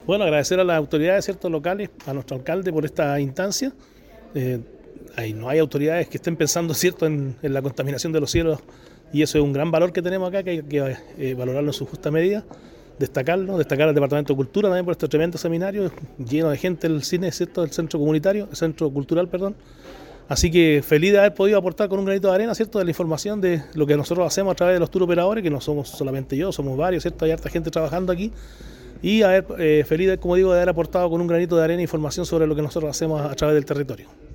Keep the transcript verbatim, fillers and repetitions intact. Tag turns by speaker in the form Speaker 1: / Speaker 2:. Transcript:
Speaker 1: Bueno, agradecer a las autoridades, ¿cierto?, locales, a nuestro alcalde por esta instancia. Eh, ahí no hay autoridades que estén pensando, ¿cierto?, en, en la contaminación de los cielos, y eso es un gran valor que tenemos acá, que hay que eh, valorarlo en su justa medida, destacarlo, destacar al Departamento de Cultura también por este tremendo seminario, lleno de gente el cine, ¿cierto?, el centro comunitario, el centro cultural, perdón. Así que feliz de haber podido aportar con un granito de arena, ¿cierto?, de la información de lo que nosotros hacemos a través de los tour operadores, que no somos solamente yo, somos varios, ¿cierto?, hay harta gente trabajando aquí. Y haber, eh, feliz, como digo, de haber aportado con un granito de arena información sobre lo que nosotros hacemos a través del territorio.